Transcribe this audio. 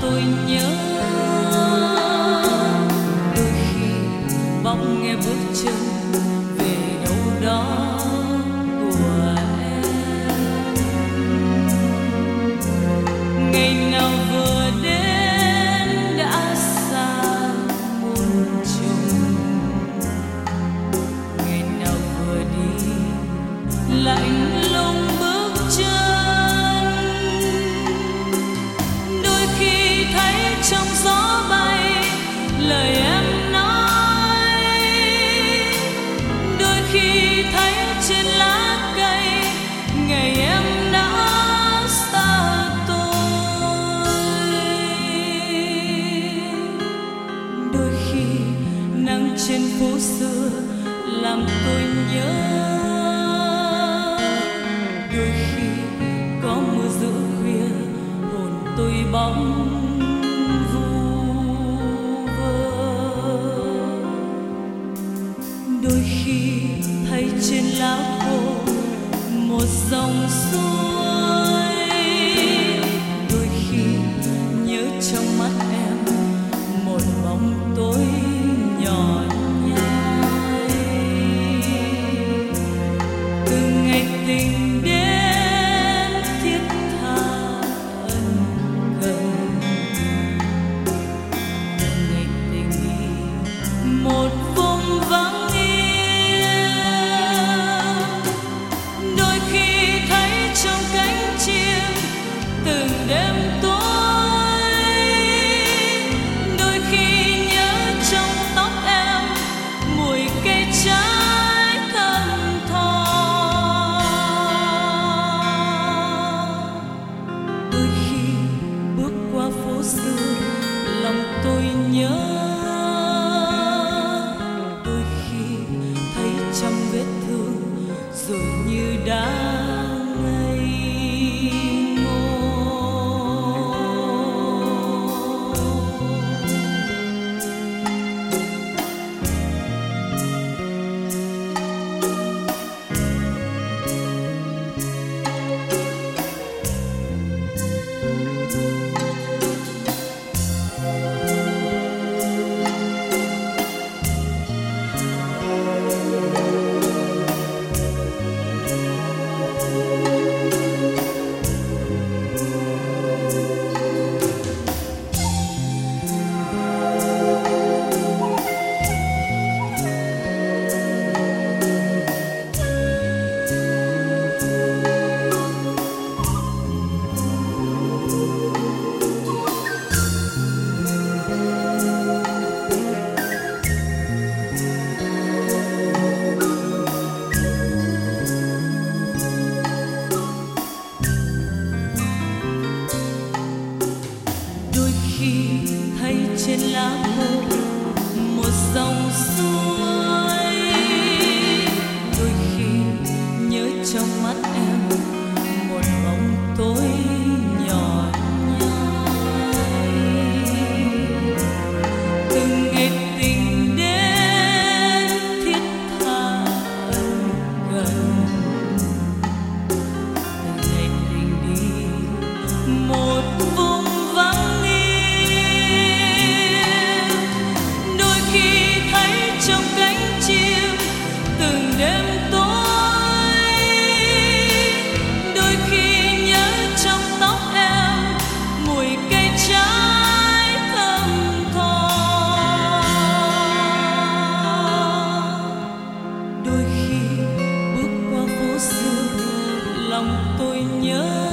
tôi nhớ. Đôi khi bóng nghe bước chân về đâu đó của em. Ngày nào vừa đến đã xa muôn trùng, ngày nào vừa đi lạnh lùng bước chân. Đôi khi thấy trong gió bay lời em nói, đôi khi thấy trên lá cây ngày em đã xa tôi. Đôi khi nắng trên phố xưa làm tôi nhớ, đôi khi có mưa giữa khuya hồn tôi bóng vu vơ. Đôi khi thấy trên lá khô một dòng suối, đôi khi nhớ trong mắt em một bóng tối nhỏ nhoi. Từ ngày tình đến thiết tha ân cần, từ ngày tình đi một vùng vắng yên. Đôi khi thấy trong cánh chim từng đêm tối, đôi khi nhớ trong tóc em mùi cây trái thơm tho. Đôi khi bước qua phố xưa lòng tôi nhớ, đôi khi thấy trong vết thương rồi như đã ngây ngô. Đôi khi thấy trên lá khô một dòng suối, đôi khi nhớ trong mắt em một bóng tối nhỏ nhoi. Từng ngày tình đến thiết tha ân cần, từng ngày tình đi một vùng vắng yên. Đôi khi thấy trong cánh chim từng đêm tối, đôi khi nhớ trong tóc em mùi cây trái thơm tho. Đôi khi bước qua phố xưa lòng tôi nhớ,